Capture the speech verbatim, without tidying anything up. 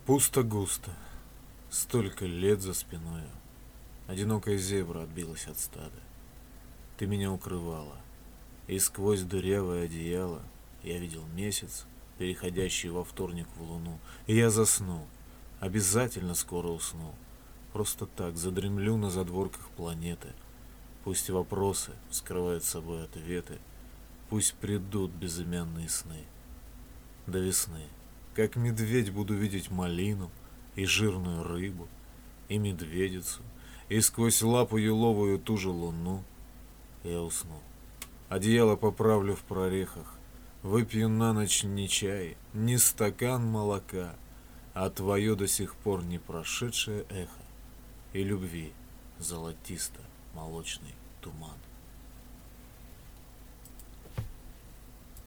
Пусто-густо, столько лет за спиною. Одинокая зебра отбилась от стада. Ты меня укрывала, и сквозь дырявое одеяло я видел месяц, переходящий во вторник в луну. И я заснул, обязательно скоро усну. Просто так задремлю на задворках планеты. Пусть вопросы вскрывают собой ответы, пусть придут безымянные сны. До весны, как медведь, буду видеть малину и жирную рыбу, и медведицу, и сквозь лапу еловую ту же луну. Я усну. Одеяло поправлю в прорехах, выпью на ночь не чай, не стакан молока, а твое до сих пор не прошедшее эхо и любви золотисто-молочный туман.